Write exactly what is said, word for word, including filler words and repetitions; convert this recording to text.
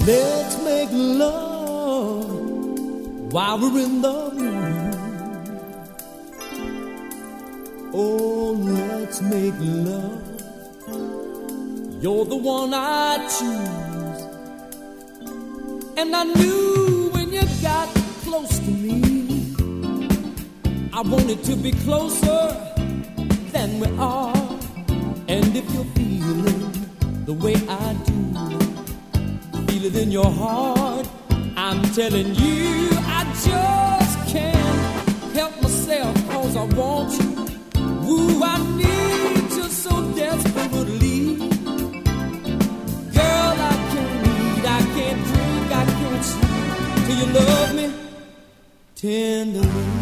Let's make love while we're in the mood. Oh, let's make love. You're the one I choose. And I knew when you got close to me, I wanted to be closer than we are. And if you're feeling the way I do, feel it in your heart, I'm telling you, I just can't help myself, 'cause I want you. Ooh, I need you so desperately. Girl, I can't eat, I can't drink, I can't sleep till you love me tenderly.